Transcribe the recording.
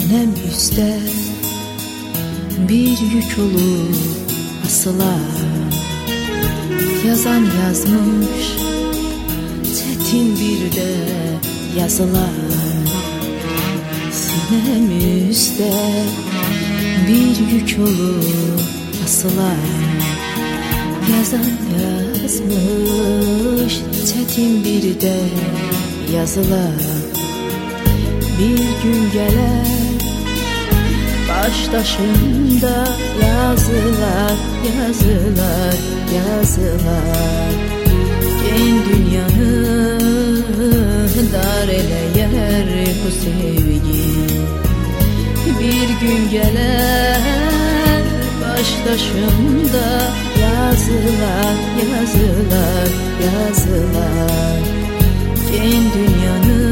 Sinem üstte bir yük olup asılar. Yazan yazmış çetin bir de yazılar. Sinem üstte bir yük olup asılar. Yazan yazmış çetin bir de yazılar. Bir gün gelir baştaşında yazılar, yazılar, yazılar. Gen dünyanı dar eleyer bu sevgi. Bir gün gelir baştaşında yazılar, yazılar, yazılar. Gen dünyanı